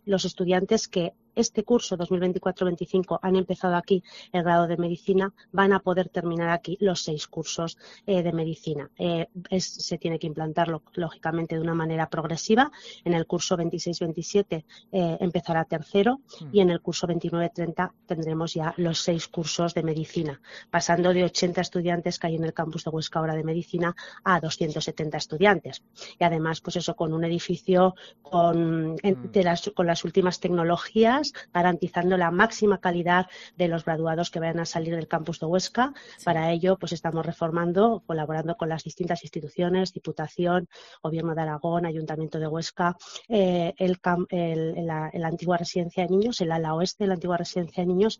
los estudiantes que este curso 2024-25 han empezado aquí el grado de medicina van a poder terminar aquí los 6 cursos de medicina. Se tiene que implantarlo lógicamente de una manera progresiva. En el curso 26-27 empezará tercero y en el curso 29-30 tendremos ya los 6 cursos de medicina, pasando de 80 estudiantes que hay en el campus de Huesca ahora de medicina a 270 estudiantes. Y además, pues eso, con un edificio con las últimas tecnologías, garantizando la máxima calidad de los graduados que vayan a salir del campus de Huesca. Sí. Para ello, pues estamos reformando, colaborando con las distintas instituciones, Diputación, Gobierno de Aragón, Ayuntamiento de Huesca, la antigua residencia de niños, el ala oeste de la antigua residencia de niños,